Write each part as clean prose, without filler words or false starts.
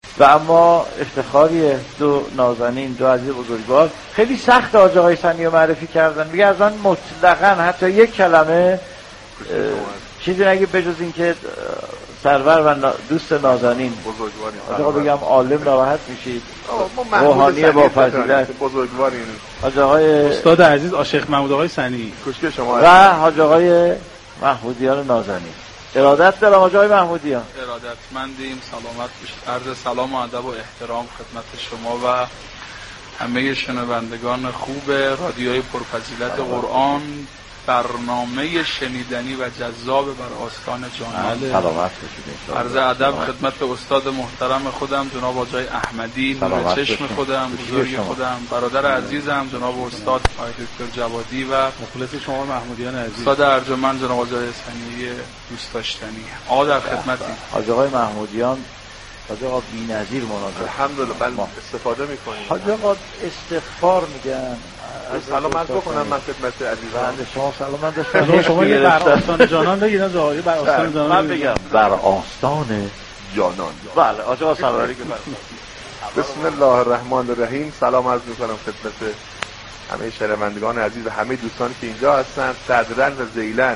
و اما افتخاری دو نازنین، دو عزیز بزرگوار. خیلی سخت حاج آقای سنی رو معرفی کردن. میگه از آن مطلقاً حتی یک کلمه چیزی نگه بجز این که سرور و دوست نازنین بزرگواری. حاج آقا بگم عالم ناراحت میشید، روحانی با فضیلت بزرگواری. حاج آقای استاد عزیز آشیخ محمود آقای سنی کوشک شما و حاج آقای محمودیان نازنین. ارادت دارم حاج آقای محمودیان. ارادتمندیم. سلامت باشید. عرض سلام و ادب و احترام خدمت شما و همه شنوندگان خوب رادیوی پرفضیلت قرآن. برنامه شنیدنی و جذاب بر آستان جانان. سلامت باشید. عرض ادب خدمت استاد محترم خودم جناب آقای احمدی، نور چشم خودم، بزرگ خودم، برادر عزیزم جناب استاد آقای دکتر جوادی و مخلص شما محمودیان عزیز. استاد ارجمند جناب آقای سنی دوست داشتنی. آقا در خدمتیم. حاج آقای محمودیان حاج آقا بی‌نظیر مناظره. الحمدلله بله استفاده می‌کنیم. حاج آقا استغفار میگن. سلام عرض بکنم من خدمت عزیزان. بله شما سلام داشتید. شما یه بر آستان جانان بگید از آقای بر آستان جانان. من بگم بر آستان جانان. بله حاج آقا سراری که بسم الله الرحمن الرحیم. سلام عرض می‌کنم خدمت همه شنوندگان عزیز و همه دوستانی که اینجا هستن صدرن و ذیلن،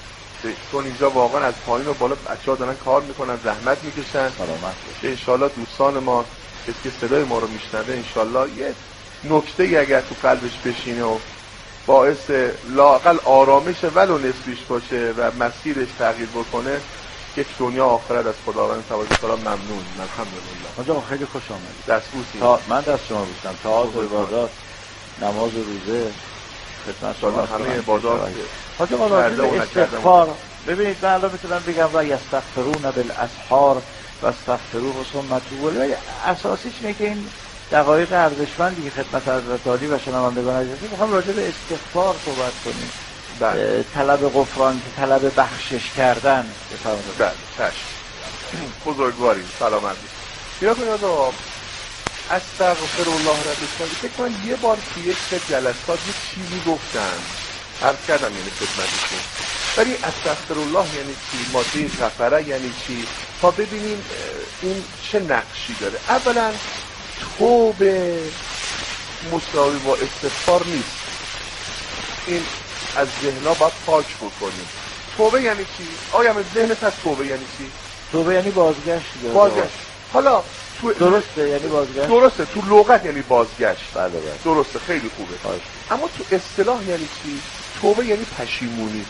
چون اینجا واقعا از پایین و بالا بچه‌ها دارن کار میکنن، زحمت میکشن. سلامت باشید. ان شاءالله دوستان ما کسی که صدای ما رو میشنوه ان شاءالله یه نکته اگر تو قلبش بشینه و باعث لااقل آرامش ولو نسبیش باشه و مسیرش تغییر بکنه، یک دنیا آخرت از خداوند تعالی تعالی ممنون. الحمدلله. حاج آقا خیلی خوش آمدید. دستبوسی. من دست شما بوسم. تا عبادات، نماز و روزه خدمت شما همه عبادات. حاج آقا استغفار. ببینید من الان میتونم بگم و یستغفرون بالاسحار و استغفروه ثم توبوا. اساسیش اینه که این دقایق ارزشمندی که خدمت حضرت عالی و شنوندگان عزیز میخوام راجع به استغفار صحبت کنیم. طلب غفران، طلب بخشش کردن. بله چشم. بزرگواری. سلامت. بیا کنید آقا استغفر الله رب. فکر کنم یه بار که یک جلسات یه چیزی گفتن عرض کردم یعنی خدمتتون، ولی استغفر الله یعنی چی، ماده غفره یعنی چی، تا ببینیم این چه نقشی داره. اولا توبه مساوی با استغفار نیست، این از ذهنها باید پاک بکنیم. توبه یعنی چی؟ آیا من ذهنت از توبه یعنی چی؟ توبه یعنی بازگشت. حالا تو درسته یعنی بازگشت. درسته تو لغت یعنی بازگشت. بله. درسته خیلی خوبه. اما تو اصطلاح یعنی چی؟ توبه یعنی پشیمونی.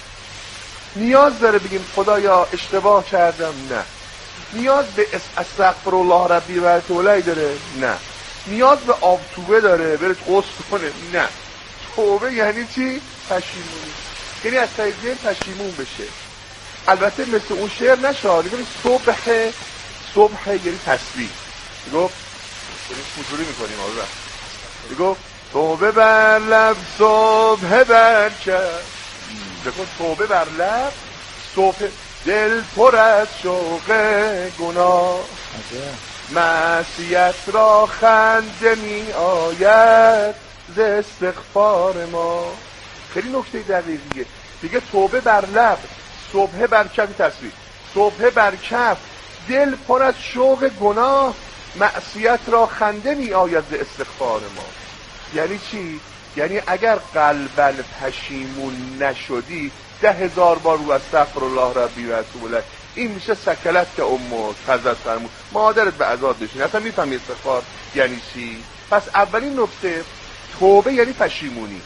نیاز داره بگیم خدایا اشتباه کردم؟ نه. نیاز به استغفر الله ربی و اتوب الیه داره؟ نه. نیاز به آب توبه داره بره غسل کنه؟ نه. توبه یعنی چی؟ پشیمونی. یعنی از ته دل پشیمون بشه. البته مثل اون شعر نشه. ببین صبح یعنی تسبیح. میگفت حضوری میکنیم آره. میگفت توبه بر لب صبح بر کرد. بکن توبه بر لب صبح دل پر از شوق گناه، معصیت را خنده می آید ز استغفار ما. خیلی نکته دقیقیه. دیگه توبه بر لب صبح بر کف تسبیح، صبح بر کف دل پر از شوق گناه، معصیت را خنده می آید ز استغفار ما. یعنی چی؟ یعنی اگر قلباً پشیمون نشدی 10,000 بار رو استغفر الله ربی و اتوب الیه، این میشه سکلت که امت حضرت فرمود مادرت به عذاب بشین. اصلا میفهمی استغفار یعنی چی؟ پس اولین نکته توبه یعنی پشیمونی.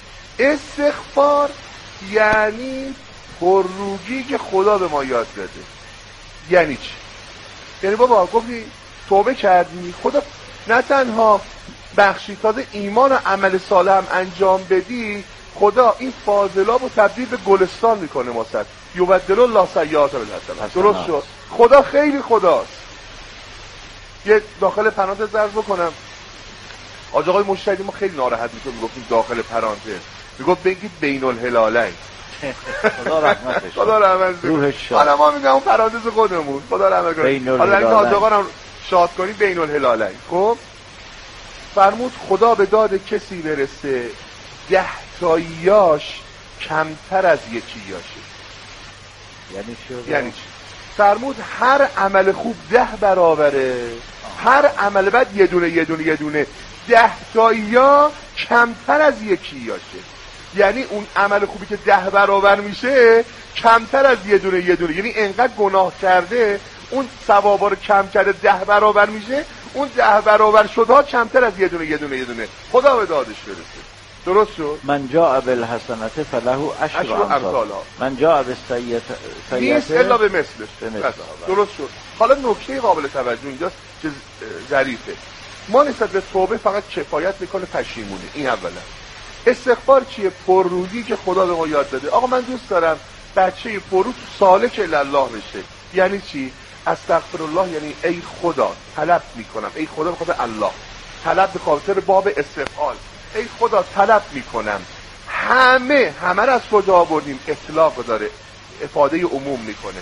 استغفار یعنی پرروگی که خدا به ما یاد داده. یعنی چی؟ یعنی بابا گفتی توبه کردی، خدا نه تنها بخشی، تازه ایمان و عمل صالح هم انجام بدی، خدا این فاضلاب رو تبدیل به گلستان میکنه. ماست یبدل الله سیئات بالحسنات. درست شد. خدا خیلی خداست. یه داخل پرانتز عرض بکنم، حاج آقای مشتری ما خیلی ناراحت میشه میگفتیم داخل پرانتز، میگفت بگید بین الهلالین. خدا رحمتش خدا رحمتش روحش شاد. حالا ما میگم اون پرانتز خودمون خدا رحمت کنه. حالا این حاج آقا رو شاد کنی بین الهلالین. خب فرمود خدا به داد کسی برسه 10 تاییاش کمتر از یکیاشه. یعنی چی؟ یعنی چی؟ فرمود هر عمل خوب 10 برابره، هر عمل بد یه دونه یه دونه یه دونه، 10 تاییا کمتر از یکیاشه. یعنی اون عمل خوبی که 10 برابر میشه کمتر از یه دونه یه دونه، یعنی انقدر گناه کرده اون ثوابا رو کم کرده 10 برابر میشه، اون 10 برابر شده ها کمتر از یه دونه یه دونه یه دونه. خدا به دادش برسه. درست شد؟ من جاء بالحسنة فله عشر امثالها، من جاء بالسیئة نیست الا به مثلش. درست شد. حالا نکته قابل توجه اینجاست که ظریفه. ما نسبت به توبه فقط کفایت میکنه پشیمونی. این اولا. استغفار چیه؟ پررویی که خدا به ما یاد داده. آقا من دوست دارم بچه پررو سالک الله بشه. یعنی چی؟ استغفر الله یعنی ای خدا طلب میکنم، ای خدا به خاطر الله، طلب به خاطر باب استفعال، ای خدا طلب میکنم همه را از کجا آوردیم؟ اطلاق داره، افاده عموم میکنه.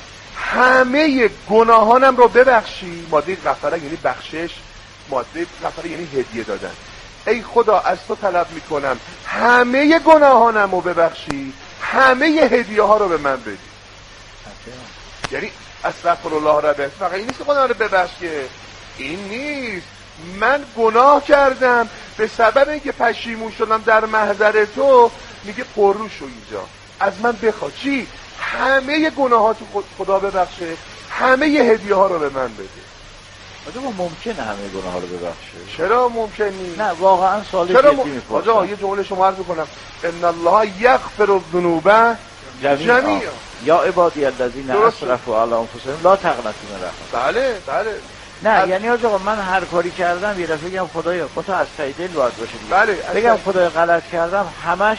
همه گناهانم رو ببخشی. ماده غفره یعنی بخشش، ماده غفره یعنی هدیه دادن. ای خدا از تو طلب میکنم همه گناهانم رو ببخشی، همه هدیه ها رو به من بدی. یعنی استغفر الله ربه فقط این نیست که خدا رو ببخشه، این نیست. من گناه کردم به سبب اینکه پشیمون شدم در محضر تو، میگه پررو شو اینجا از من بخوا چی؟ همه گناهات خدا ببخشه، همه هدیه ها رو به من بده. آجا ممکنه همه گناه ها رو ببخشه؟ چرا ممکن نیست؟ نه واقعا سوال جدی میپرسم. آجا یه جمله شما عرض کنم، ان الله یغفر الذنوب جمیعا یا عبادی الذین اسرفوا علی انفسهم لا تقنطوا من رحمت. بله نه یعنی آجا من هر کاری کردم یه دفعه بگم خدایا با تو از ته دل باید باشه دیگه. بله بگم خدایا غلط کردم،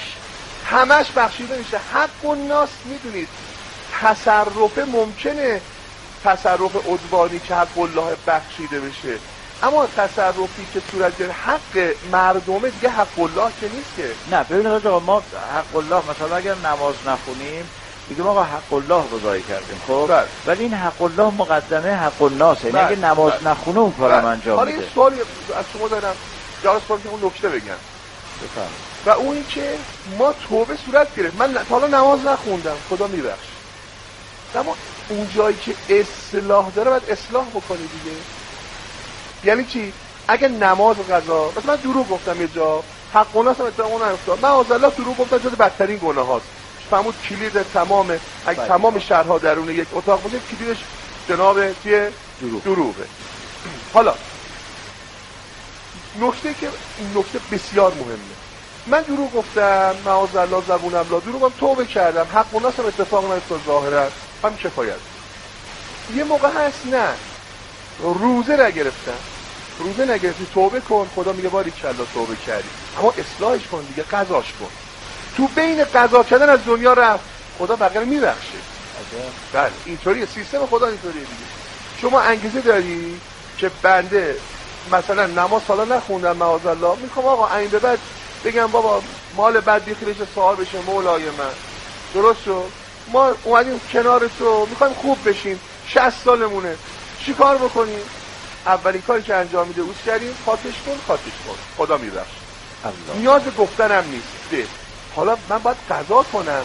همش بخشیده میشه. حق الناس میدونید تصرف ممکنه، تصرف عدوانی که حق الله بخشیده بشه، اما تصرفی که صورت گرفته حق مردمه دیگه حق الله که نیست که. نه ببینید آقا ما حق الله مثلا اگر نماز نخونیم میگه ما حق الله رو ضایع کردیم، خب ولی این حق الله مقدمه حق الناس، یعنی اگه نماز نخونه اون کارم انجام میده. حالا یه سوالی از شما دارم، جواز کنم که اون نکته بگم. بفرمایید. و اون این که ما توبه صورت گرفت، من تا حالا نماز نخوندم، خدا میبخشه، اما اون جایی که اصلاح داره باید اصلاح بکنی دیگه. یعنی چی؟ اگه نماز و قضا، مثلا من دروغ گفتم یه جا، حق الناس هم اتفاقا نگفتم، من از الله دروغ گفتم، جز بدترین گناه هاست. فهمود کلید تمام، اگه تمام شهرها درون یک اتاق باشه کلیدش جناب چیه؟ دروغه. حالا نکته که این نکته بسیار مهمه، من دروغ گفتم، معاذ الله زبونم لا دروغم، توبه کردم، حق الناس هم اتفاق نیفتاد، ظاهرا هم کفایت. یه موقع هست نه روزه نگرفتی توبه کن، خدا میگه باریکالله توبه کردی، اما اصلاحش کن دیگه، قضاش کن. تو بین قضا کردن از دنیا رفت، خدا بقیه رو میبخشه. بله اینطوریه سیستم خدا، اینطوریه دیگه. شما انگیزه داری که بنده مثلا نماز حالا نخوندم معاذالله، میخوام آقا این به بعد بگم بابا مال بد بیخیرش سوال بشه مولای من، درست شد؟ ما اومدیم کنار تو میخوایم خوب بشیم، 60 سالمونه، چی کار بکنیم؟ اولین کاری که انجام میده اوست کردیم، خاطش کن، خدا میبخشه. نیاز به گفتنم نیست. حالا من باید قضا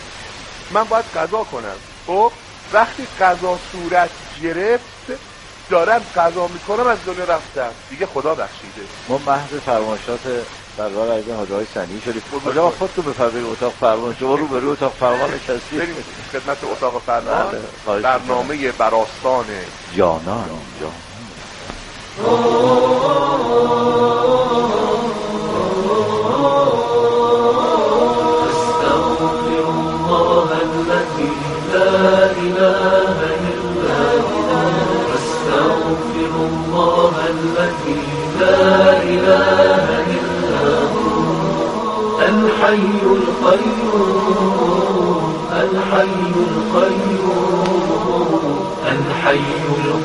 کنم، خب وقتی قضا صورت گرفت دارم قضا میکنم، از دنیا رفتم دیگه، خدا بخشیده. ما محض فرمایشات سرور عزیز حاجی های سنی شدیم. حالا خودتون بفرمایید اتاق فرمان، شما رو به اتاق فرمان نشستید. بریم خدمت اتاق فرمان، برنامه براستان جانان. الحي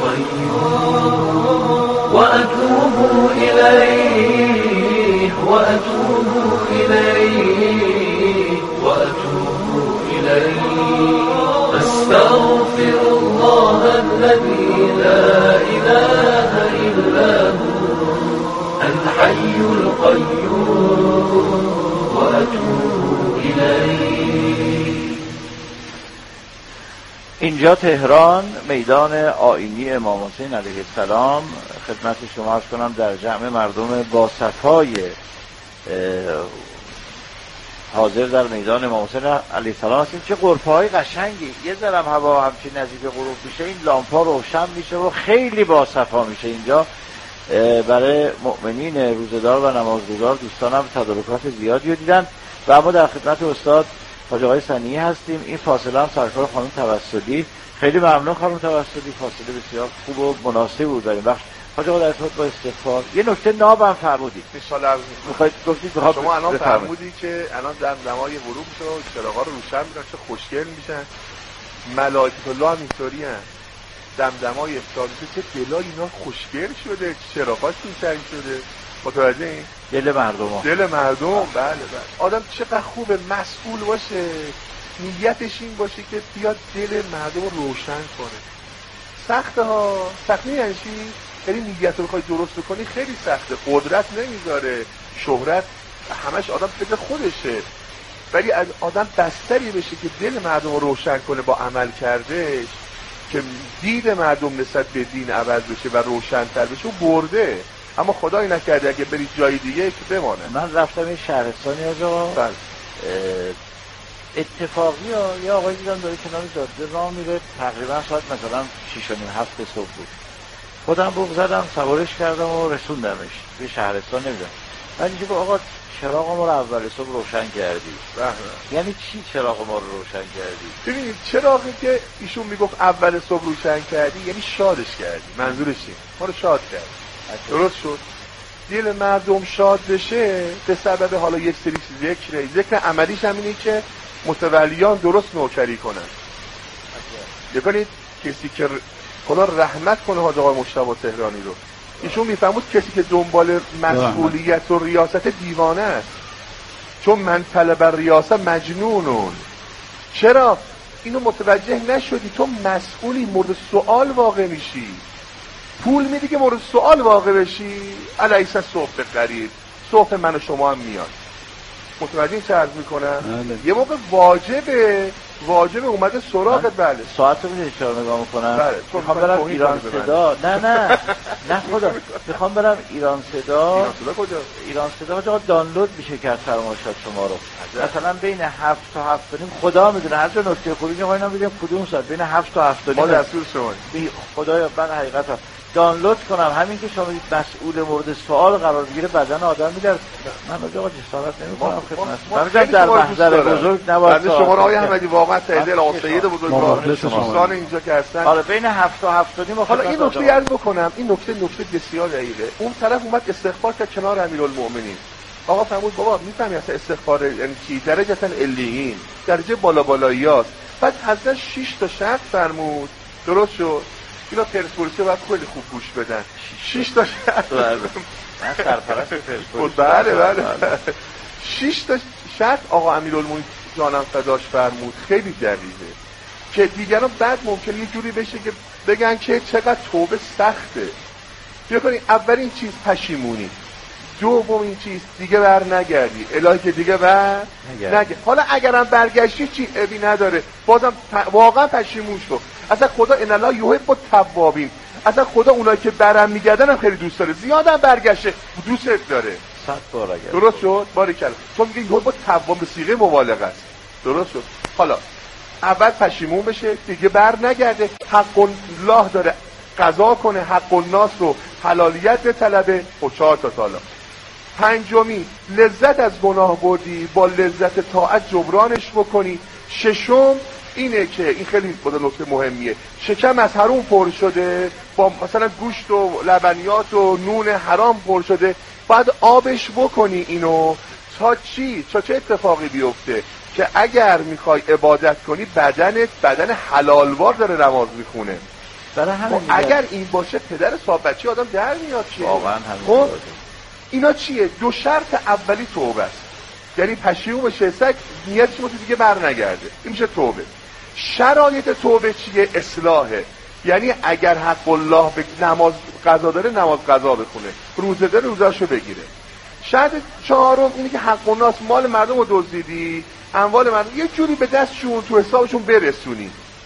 القيوم وأتوب إليه أستغفر الله الذي لا إله إلا هو الحي القيوم وأتوب إليه. اینجا تهران، میدان آیینی امام حسین علیه السلام. خدمت شما عرض کنم در جمع مردم با صفای حاضر در میدان امام حسین علیه السلام هستیم. چه غرفه‌های قشنگی، یه ذره هوا همچین نزدیک غروب میشه این لامپ‌ها روشن میشه و خیلی با صفا میشه اینجا. برای مؤمنین روزه‌دار و نمازگزار دوستانم تدارکات زیادی رو دیدن و اما در خدمت استاد حاج آقای صنیعی هستیم. این فاصله هم سرکار خانم توسلی. خیلی ممنون خانم توسلی، فاصله بسیار خوب و مناسب بود در این بخش. حاج آقا در ارتباط با استغفار یه نکته نابم فرمودید. ان شاء الله میخواید گفتید شما الان فرمودی که الان در دمای غروب شد چراغا رو روشن میکنن چه خوشگل میشن. ملائکه الله هم اینطوری ان. دمدمای افتاده چه دلای اینا خوشگل شده، چراغاشون روشن شده. متوجه این؟ دل مردم. دل مردم بله. آدم چقدر خوبه مسئول باشه، نیتش این باشه که بیاد دل مردم رو روشن کنه. سخته ها، سختی یعنی چی؟ یعنی نیت رو بخوای درست بکنی خیلی سخته. قدرت نمیذاره، شهرت همش آدم فکر خودشه، ولی از آدم بستری بشه که دل مردم رو روشن کنه با عمل کردش، که دید مردم نسبت به دین عوض بشه و روشن‌تر بشه و برده. اما خدایی نکرده اگه برید جای دیگه که بمانه. من رفتم این شهرستانی از آقا اتفاقی یه آقای دیدم داره کنار جاده راه میره، تقریبا ساعت مثلا 6:30 صبح بود. خودم بوق زدم سوارش کردم و رسوندمش به شهرستان. نمیدونم من اینجا گفت آقا چراغ ما رو اول صبح روشن کردی. یعنی چی چراغ ما رو روشن کردی؟ ببینید چراغی که ایشون میگفت اول صبح روشن کردی یعنی شادش کردی. منظورش چیه؟ ما رو شاد کردی. درست شد. دل مردم شاد بشه به سبب حالا یک سری ذکر عملیش هم اینه که متولیان درست نوکری کنن. بکنید کسی که خدا رحمت کنه حاج آقای مجتبی تهرانی رو، ایشون میفهمود کسی که دنبال مسئولیت و ریاست دیوانه است، چون من طلب ریاست مجنونون. چرا اینو متوجه نشدی؟ تو مسئولی، مورد سوال واقع میشی. پول میدی که مورد سوال واقع بشی. الیس صبح قریب، صبح من و شما هم میاد. متوجه چه عرض میکنم؟ یه موقع واجبه اومده سراغت. بله ساعت رو میدونی چرا نگاه میکنم؟ بله میخوام برم ایران صدا. نه خدا میخوام برم ایران صدا. کجا؟ ایران صدا جا دانلود میشه کرد فرمایشات شما رو. مثلا بین 7 تا 7 و نیم خدا میدونه. هر جا نکته خوبی که ما اینا میگیم کدوم ساعت بین 7 تا 7 و نیم ما دستور شما. خدایا من حقیقتا دانلود کنم. همین که شما مسئول مورد سوال قرار بگیره بدن آدم میگه من آقا جسارت نمی‌کنم خدمت. من در محضر بزرگ نباید. شما رو آقای احمدی واقعا سید آسید بزرگوار دوستان اینجا که هستن. حالا بین 7 تا 7 و نیم. حالا این نکته عرض بکنم، این نکته بسیار دقیقه. اون طرف اومد استغفار کرد کنار امیرالمومنین. آقا فرمود بابا میفهمی اصلا استغفار یعنی چی؟ درجه علیین، درجه بالاییاست. بعد حضرت 6 تا شرط فرمود. درست شد. اینا پرسپولیسی باید خیلی خوب گوش بدن. 6 تا شرط. من سرپرست پرسپولیس. بله 6 تا شرط آقا امیرالمومنین جانم فداش فرمود. خیلی دقیقه که دیگران بعد ممکنه یه جوری بشه که بگن که چقدر توبه سخته. بیا کنید اولین چیز پشیمونی، دومین چیز دیگه بر نگردی. الهی که دیگه بر نگردی. حالا اگرم برگشتی چی ابی نداره، بازم واقعا پشیمون شو. اصلا خدا ان الله یحب التوابین، اصلا خدا اونایی که برم میگردن هم خیلی دوست داره. زیادم برگشته دوست داره. 100 بار اگر درست شد. باریکلا. چون میگه یحب التواب به صیغه مبالغه است. درست شد. حالا اول پشیمون بشه دیگه بر نگرده. حق الله داره قضا کنه، حق الناس رو حلالیت به طلبه و 4 تا طلاق. پنجمی لذت از گناه بردی با لذت طاعت جبرانش بکنی. ششم اینه که این خیلی نکته مهمیه، شکم از حرام پر شده با مثلا گوشت و لبنیات و نون حرام پر شده، بعد آبش بکنی اینو تا چی؟ تا چه اتفاقی بیفته؟ که اگر میخوای عبادت کنی بدن حلالوار داره نماز میخونه. اگر این باشه پدر صاحب بچه آدم در میاد که واقعا خب اینا چیه؟ دو شرط اولی توبه است، یعنی پشیمون بشه، سگ نیتش رو دیگه بر نگرده، این میشه توبه. شرایط توبه چیه؟ اصلاحه، یعنی اگر حق الله به نماز قضا داره نماز قضا بخونه، روزه داره روزه‌شو بگیره. شرط چهارم اینه که حق الناس مال مردم رو دزدیدی، اموال مردم یه جوری به دستشون تو حسابشون برسونی.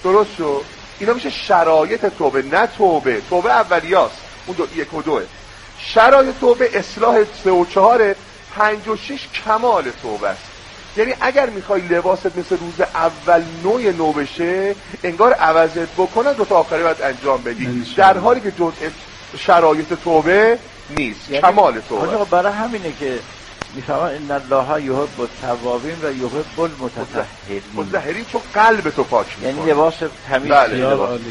درست شد؟ اینا میشه شرایط توبه، نه توبه. توبه اولیاست، اون 1 و 2. شرایط توبه اصلاح 3 و 4، 5 و 6 کمال توبه است. یعنی اگر میخوای لباست مثل روز اول نو بشه، انگار عوضت بکنن 2 تا آخری باید انجام بدی، در حالی که جزء شرایط توبه نیست. یعنی کمال توبه. برای همینه که میفهمن ان الله یحب التوابین و یحب المتطهرین. متطهرین چون قلب تو پاک میکنه، یعنی لباس تمیز. بله.